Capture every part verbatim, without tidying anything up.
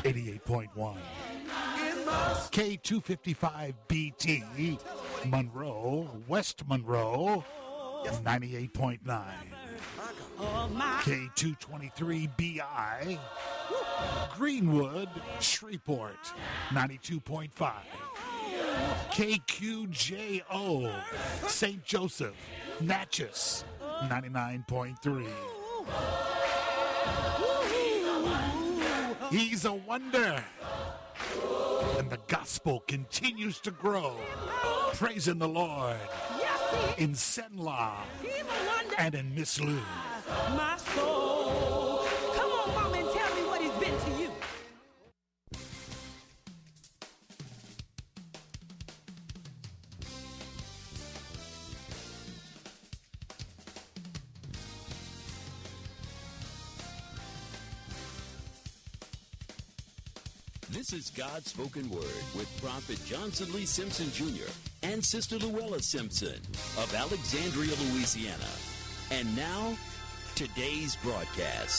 eighty-eight point one. K two fifty-five B T, Monroe, West Monroe, ninety-eight point nine. K two twenty-three B I, Greenwood, Shreveport, ninety-two point five. K Q J O, Saint Joseph, Natchez, ninety-nine point three. He's a wonder. And the gospel continues to grow. Praising the Lord in Senla and in Miss Lou. My soul. Come on, Mama, and tell me what he's been to you. This is God's Spoken Word with Prophet Johnson Lee Simpson Junior and Sister Luella Simpson of Alexandria, Louisiana. And now, today's broadcast.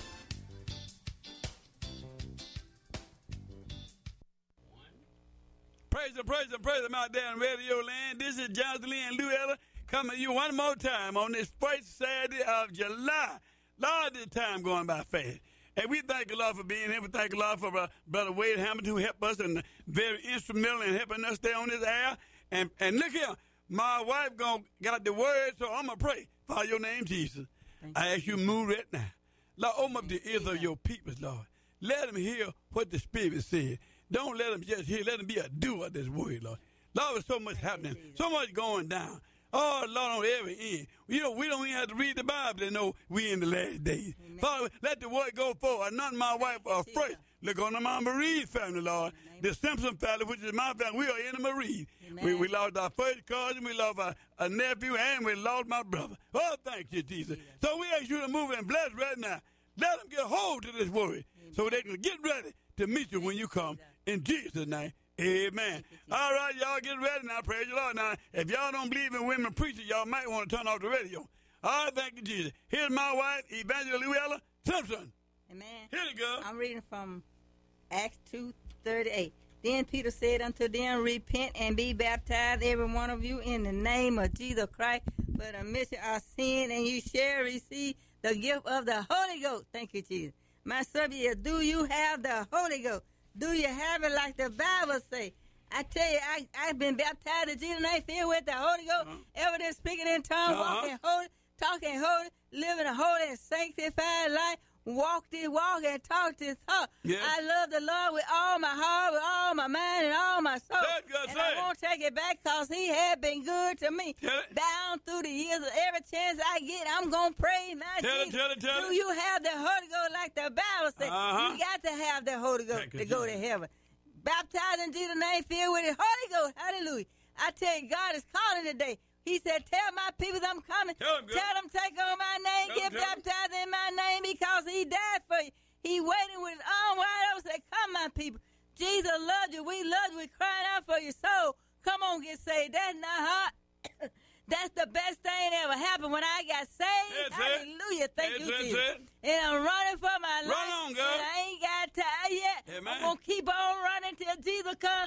Praise Him, praise Him, praise Him out there in Radio Land. This is Johnson Lee and Luella coming to you one more time on this first Saturday of July. Lord, this time going by fast. And we thank the Lord for being here. We thank the Lord for uh, Brother Wade Hamilton who helped us and very instrumental in helping us stay on this air. And and look here, my wife gonna got the word, so I'm going to pray. Father, your name, Jesus. Thank I ask you to move right now. Lord, open up the ears of your people, Lord. Let them hear what the Spirit said. Don't let them just hear. Let them be a doer of this word, Lord. Lord, there's so much happening, so much going down. Oh, Lord, on every end. You know, we don't even have to read the Bible to know we in the last days. Amen. Father, let the word go forward. Not my wife uh, first. Look on the my Marie family, Lord. Amen. The Simpson family, which is my family. We are in the Marie. We, we lost our first cousin, we lost our, our nephew, and we lost my brother. Oh, thank you, Jesus. Jesus. So we ask you to move and bless right now. Let them get hold to this word. Amen. So they can get ready to meet you when you come. In Jesus' name. Amen. All right, y'all get ready now. Praise the Lord. Now, if y'all don't believe in women preaching, y'all might want to turn off the radio. All right, thank you, Jesus. Here's my wife, Evangelist Luella Simpson. Amen. Here you go. I'm reading from Acts two thirty-eight. Then Peter said unto them, repent and be baptized, every one of you, in the name of Jesus Christ, for the remission of sin, and you shall receive the gift of the Holy Ghost. Thank you, Jesus. My subject is, do you have the Holy Ghost? Do you have it like the Bible say? I tell you, I, I've been baptized in Jesus' name, filled with the Holy Ghost, uh-huh. evidence, speaking in tongues, uh-huh. walking holy, talking holy, living a holy and sanctified life, walk this walk and talk this talk. Yeah. I love the Lord with all my heart, with all my mind, and all my soul. Say it, God, and say I it. won't take it back because he has been good to me. Down through the years, every chance I get, I'm going to praise my tell Jesus. It, tell it, tell Do it. you have the Holy Ghost like the Bible says? Uh-huh. You got to have the Holy Ghost Thank to you, go Jesus. to heaven. Baptized in Jesus' name, filled with the Holy Ghost. Hallelujah. I tell you, God is calling today. He said, tell my people I'm coming. Tell them, tell them take on my name, tell get them, baptized in my name because he died for you. He waiting with his arm wide open, said, come, my people. Jesus loves you. We love you. We're crying out for your soul. Come on, get saved. That's not hard. That's the best thing that ever happened when I got saved. That's Hallelujah. it. Thank That's you, it. Jesus. It. And I'm running for my Run life. on, girl. And I ain't got tired yet. Amen. I'm going to keep on running till Jesus comes.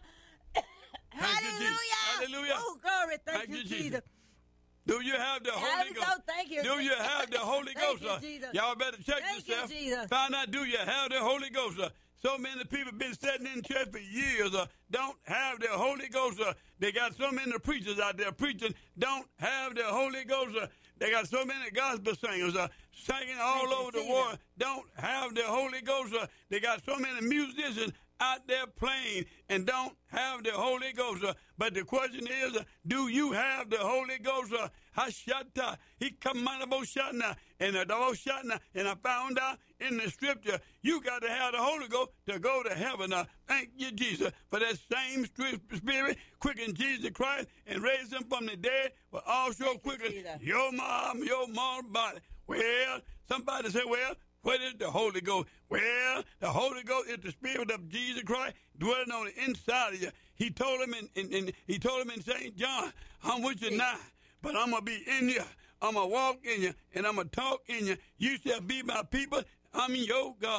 Hallelujah. Hallelujah. Oh, glory. Thank, Thank you, you, Jesus. Jesus. Do you have the Holy Holy Ghost? Ghost, thank you. Do you have the Holy Thank Ghost? you, uh, Jesus. Y'all better check Thank you, yourself. Jesus. Find out, do you have the Holy Ghost? Uh, so many people been sitting in church for years, uh, don't have the Holy Ghost. Uh, they got so many preachers out there preaching, don't have the Holy Ghost. Uh, they got so many gospel singers uh, singing all over the world, don't have the Holy Ghost. Uh, they got so many musicians out there playing and don't have the Holy Ghost. Uh, but the question is, uh, do you have the Holy Ghost? Uh, Hashata, he come out of Oshana, and the Oshana, and I found out in the scripture, you got to have the Holy Ghost to go to heaven. Uh, thank you, Jesus, for that same spirit, quicken Jesus Christ and raise him from the dead, but also quicken your mom, your mom's body. Well, somebody say, well, what is the Holy Ghost? Well, the Holy Ghost is the Spirit of Jesus Christ dwelling on the inside of you. He told him in, in, in he told him in Saint John, I'm with you now, but I'm gonna be in you. I'm gonna walk in you, and I'm gonna talk in you. You shall be my people. I'm your God.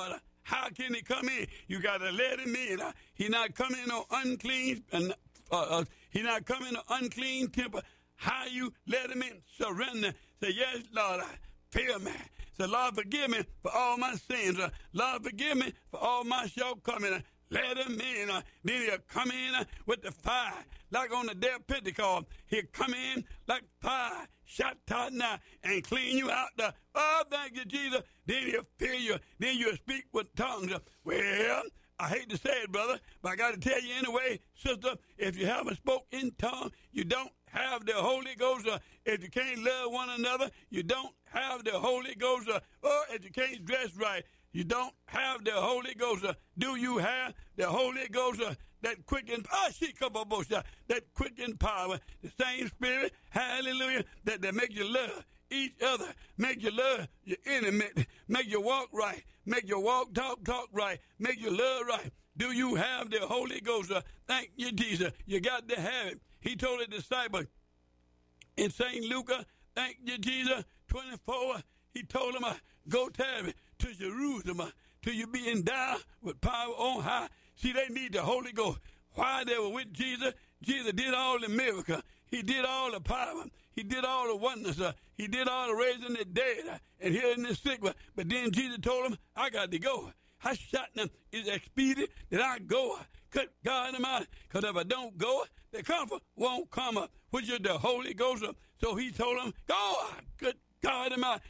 How can he come in? You got to let him in. Uh, he not coming on unclean, uh, uh, he not coming on unclean temper. How you let him in? Surrender. Say, yes, Lord, I feel me. Say, Lord, forgive me for all my sins. Uh, Lord, forgive me for all my shortcomings. Uh, let him in. Uh, then he'll come in uh, with the fire. Like on the day of Pentecost, he'll come in like fire, shot out now, and clean you out. The, oh, thank you, Jesus. Then he'll fill you. Then you'll speak with tongues. Uh, well, I hate to say it, brother, but I got to tell you anyway, sister, if you haven't spoke in tongues, you don't have the Holy Ghost. Uh, if you can't love one another, you don't have the Holy Ghost. Uh, or if you can't dress right, you don't have the Holy Ghost. Uh, do you have the Holy Ghost? Uh, that quicken, ah, she come up, that quicken power, the same spirit, hallelujah, that, that make you love each other, make you love your enemy, make you walk right, make you walk, talk, talk right, make you love right. Do you have the Holy Ghost? Uh, thank you, Jesus. You got to have it. He told the disciples in Saint Luke, thank you, Jesus, twenty-four, he told them, uh, go tarry to Jerusalem uh, till you be endowed with power on high. See, they need the Holy Ghost. While they were with Jesus, Jesus did all the miracles. He did all the power. He did all the wonders. Uh, he did all the raising the dead uh, and healing the sick. But, but then Jesus told him, I got to go. I shot them. It's expedient that I go. Cut God them out. Because if I don't go, the comfort won't come up, which is the Holy Ghost. So he told him, go. Good God them out.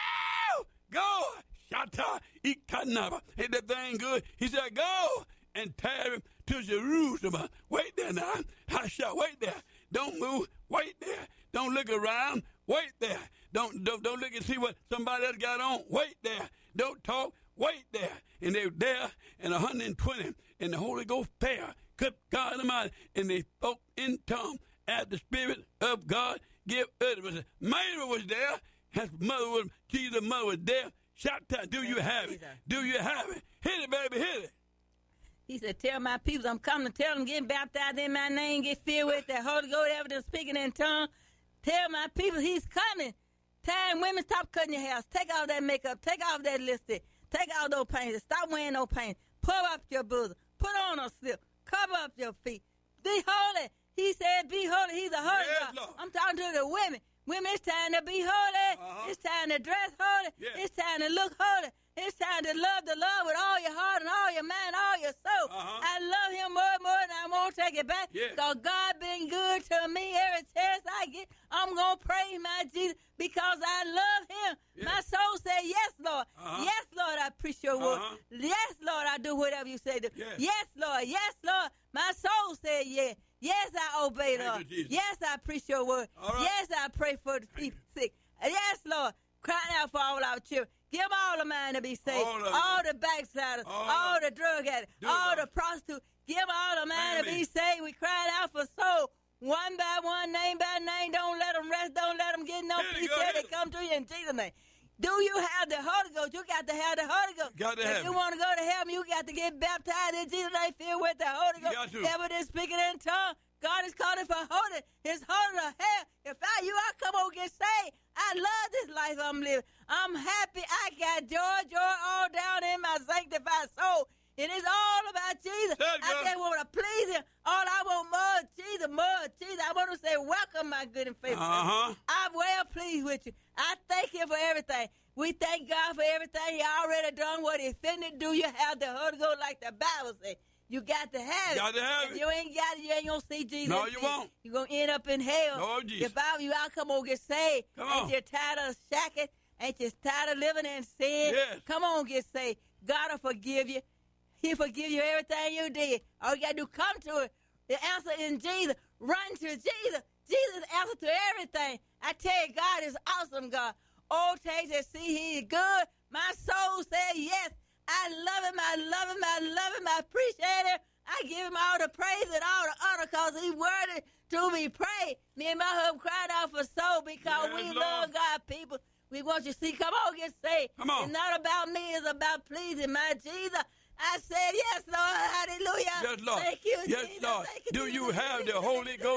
Oh, go. Shata. Ikanaba. Ain't that thing good? He said, go and tarry to Jerusalem. Wait there now. I shall wait there. Don't move. Wait there. Don't look around. Wait there. Don't, don't, don't look and see what somebody else got on. Wait there. Don't talk. Wait there. And they were there in one hundred twenty, and the Holy Ghost fell. Cut God them out, and they spoke in tongues as the Spirit of God gave utterance. Mary was there. His mother was, Jesus' mother was there. Shout out, do you have it? Do you have it? Hit it, baby, hit it. He said, tell my people I'm coming to tell them, get baptized in my name, get filled with the Holy Ghost, evidence speaking in tongues. Tell my people he's coming. Time women, stop cutting your hair. Take off that makeup. Take off that lipstick. Take off those paintings. Stop wearing those paintings. Pull up your bosom. Put on a slip. Cover up your feet. Be holy. He said, be holy. He's a holy yes, God. Lord. I'm talking to the women. Women, it's time to be holy. Uh-huh. It's time to dress holy. Yes. It's time to look holy. It's time to love the Lord with all your heart and all your mind, all your soul. Uh-huh. I love him more and more, and I won't take it back. Yes. Because God been good to me every chance I get. I'm going to praise my Jesus because I love him. Yes. My soul said, yes, Lord. Uh-huh. Yes, Lord, I preach your word. Uh-huh. Yes, Lord, I do whatever you say to. Yes. Yes, Lord. Yes, Lord. My soul said, yes. Yes, I obey, Thank Lord. you, Jesus. Yes, I preach your word. All right. Yes, I pray for the people sick. Yes, Lord. Crying out for all our children. Give all the mind to be saved. All of All them. the backsliders. All All of the drug addicts. Do All it, the prostitutes. Give all the mind to Amen. be saved. We cried out for soul. One by one, name by name. Don't let them rest. Don't let them get no Hit it, peace go, till hit they it. come to you in Jesus' name. Do you have the Holy Ghost? You got to have the Holy Ghost. Got to if have you it. want to go to heaven, you got to get baptized in Jesus' name, filled with the Holy You Ghost. got to. Evidence speaking in tongues. God is calling for holy. His holy to hell. If I, you, I come on get saved. I love this life I'm living. I'm happy. I got joy, joy all down in my sanctified soul. And it's all about Jesus. There you I go. just want to please him. All I want more of Jesus, more of Jesus. I want to say, welcome, my good and faithful. Uh-huh. I'm well pleased with you. I thank him for everything. We thank God for everything. He already done what he finna do. You have the Holy Ghost like the Bible says. You got to have it. Got to have if it. you ain't got it, you ain't going to see Jesus. No, you won't. You're going to end up in hell. No, Jesus. If I, you all come on, get saved. Come Ain't on. you tired of shacking? Ain't you tired of living in sin? Yes. Come on, get saved. God will forgive you. He'll forgive you everything you did. All you got to do, come to it. The answer in Jesus. Run to Jesus. Jesus is the answer to everything. I tell you, God is awesome, God. Oh, taste and see he is good. My soul said yes. I love him. I love him. I love him. I appreciate him. I give him all the praise and all the honor because he's worthy to be praised. Me and my husband cried out for soul because Yes, we Lord. love God, people. We want you to see. Come on, get saved. Come on. It's not about me. It's about pleasing my Jesus. I said, yes, Lord. Hallelujah. Yes, Lord. Thank you, Yes, Jesus. Lord. Thank you, Do Jesus. you have the Holy Ghost? Uh,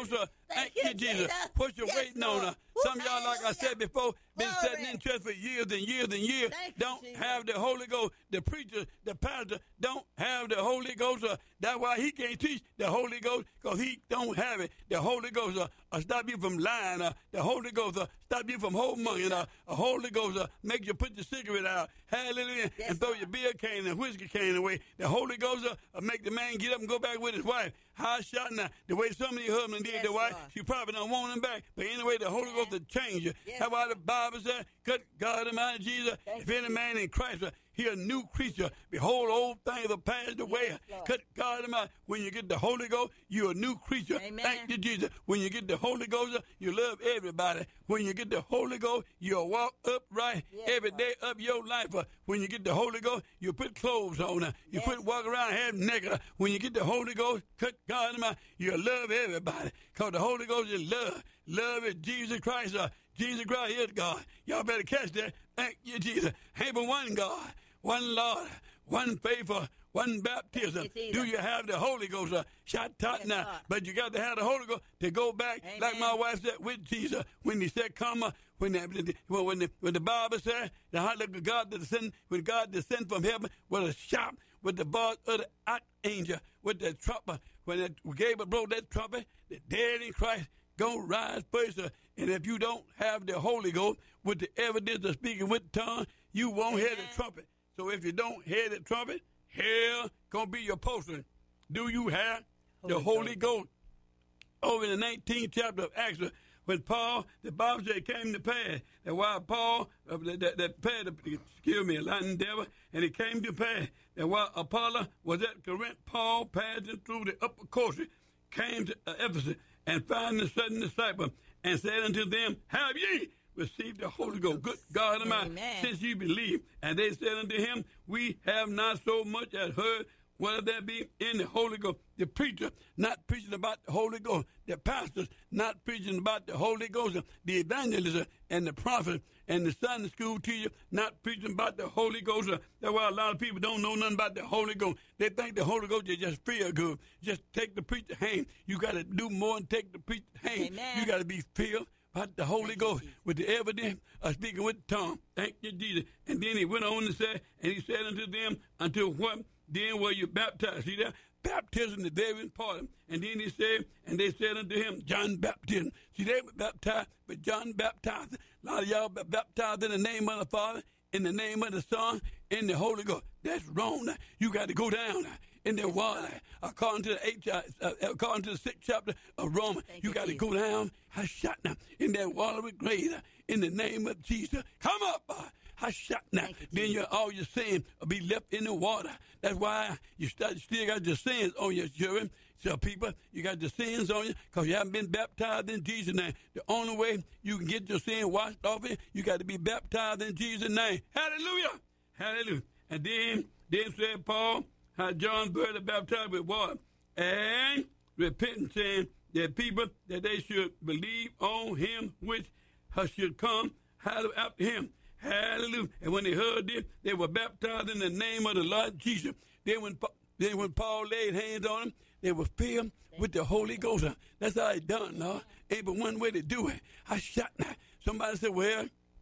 Thank, Thank you, Jesus. Jesus. What you're yes, waiting Lord. on. Uh, some of y'all, like I said before, been Glory. sitting in church for years and years and years. Thank don't you, have the Holy Ghost. The preacher, the pastor don't have the Holy Ghost. Uh, that's why he can't teach the Holy Ghost, because he don't have it. The Holy Ghost uh, uh, stop you from lying. Uh, the Holy Ghost uh, stop you from whoremongering. Uh, the Holy Ghost uh, make you put your cigarette out. Hallelujah. Yes, and throw Lord. your beer can and whiskey can away. The Holy Ghost uh, uh, make the man get up and go back with his wife. How shot now? The way some of your husbands did yes, the wife, Lord. she probably don't want him back. But anyway, the Holy Ghost will change you. Yes. That's why the Bible said, good God Almighty Jesus, Thank if any man in Christ, uh, he a new creature. Behold, old things are passed away. Yes, good God Almighty, when you get the Holy Ghost, you're a new creature. Amen. Thank you, Jesus. When you get the Holy Ghost, uh, you love everybody. When you get the Holy Ghost, you'll walk upright yes, every day of your life. Uh, when you get the Holy Ghost, you put clothes on. Uh, you yes. put walk around half naked. Uh, when you get the Holy Ghost, good God Almighty, you'll love everybody. Because the Holy Ghost is love. Love is Jesus Christ. Uh, Jesus Christ is God. Y'all better catch that. Thank you, Jesus. Ain't but one God, one Lord, one faithful, one baptism. You, Do you have the Holy Ghost? Uh, shot top yes, now. God. But you got to have the Holy Ghost to go back, Amen. like my wife said, with Jesus. When he said, come, uh, when, the, when, the, when the Bible said, the heart of God descend, when God descended from heaven with a shout, with the voice of the archangel, with the trumpet, when it, Gabriel blow that trumpet, the dead in Christ gonna rise first. Uh, and if you don't have the Holy Ghost with the evidence of speaking with tongue, you won't Amen. hear the trumpet. So if you don't hear the trumpet, hell gonna be your portion. Do you have Holy the Holy Ghost? Ghost? Over in the nineteenth chapter of Acts, when Paul, the Bible said, it came to pass that while Paul, uh, that, that, that pass, excuse me, a Latin devil, and it came to pass that while Apollo was at Corinth, Paul, passing through the upper coast, came to uh, Ephesus, and found the certain disciples, and said unto them, have ye received the Holy Ghost? Good God Almighty, since ye believe. And they said unto him, we have not so much as heard whether there be in the Holy Ghost. The preacher not preaching about the Holy Ghost. The pastors not preaching about the Holy Ghost. The evangelists and the prophets and the Sunday school teacher not preaching about the Holy Ghost. That's why a lot of people don't know nothing about the Holy Ghost. They think the Holy Ghost is just feel good. Just take the preacher hand. You got to do more than take the preacher hand. Amen. You got to be filled by the Holy Thank Ghost with the evidence of speaking with tongue. Thank you, Jesus. And then he went on and said, and he said unto them, until what? Then were you baptized? See that? Baptism is very important. And then he said, and they said unto him, John baptism. See, they were baptized, but John baptized. A lot of y'all baptized in the name of the Father, in the name of the Son, in the Holy Ghost. That's wrong. You got to go down in the water. According to the eighth, uh, according to the sixth chapter of Romans, Thank you got to go down. I shot now in that water with grace in the name of Jesus. Come up. Uh, I shot now. You, then your, all your sins will be left in the water. That's why you start, still got your sins on your children. So people, you got your sins on you because you haven't been baptized in Jesus' name. The only way you can get your sin washed off it, you got to be baptized in Jesus' name. Hallelujah. Hallelujah. And then, then said Paul, how John Burton baptized with water and repenting, saying that people, that they should believe on him which should come after him. Hallelujah. And when they heard this, they were baptized in the name of the Lord Jesus. Then when, then when Paul laid hands on them, they were filled with the Holy Ghost. That's how it's done, Lord. Ain't but one way to do it. I shot now. Somebody said, well,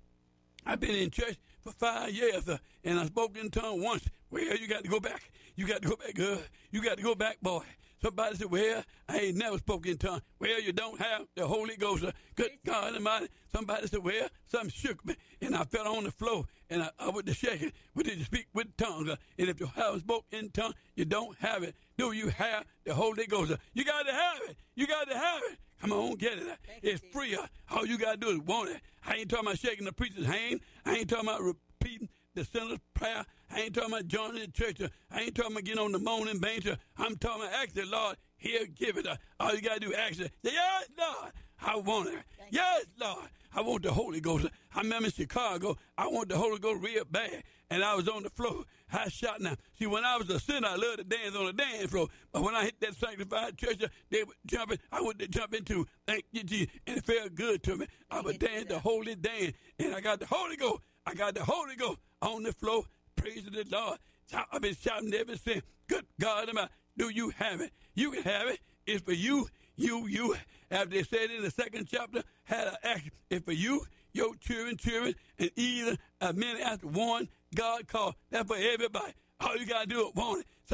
I've been in church for five years, uh, and I spoke in tongues once. Well, you got to go back. You got to go back, girl. You got to go back, boy. Somebody said, well, I ain't never spoken in tongues. Well, you don't have the Holy Ghost. Uh, good God Almighty. Somebody said, well, something shook me, and I fell on the floor, and I, I was shaking. But did you speak with tongues? Uh, and if you haven't spoken in tongues, you don't have it. Do you have the Holy Ghost? Uh, you got to have it. You got to have it. Come on, get it. Uh, it's free. Uh, all you got to do is want it. I ain't talking about shaking the preacher's hand. I ain't talking about repeating the sinner's prayer. I ain't talking about joining the church. I ain't talking about getting on the moaning bench. I'm talking about asking, Lord, here, give it. All you got to do is ask it. Say, yes, Lord, I want it. Thank yes, Lord, I want the Holy Ghost. I remember in Chicago, I want the Holy Ghost real bad. And I was on the floor. I shot now. See, when I was a sinner, I loved to dance on the dance floor. But when I hit that sanctified church, they were jumping. I would jump into, thank you, Jesus. And it felt good to me. I would dance the holy dance. And I got the Holy Ghost. I got the Holy Ghost on the floor. Praise the Lord. I've been shouting ever since. Good God, do you have it? You can have it. It's for you. You, you, as they said in the second chapter, had an act. If for you, your children, children, and either a minute after one, God called. That's for everybody. All you got to do is want it.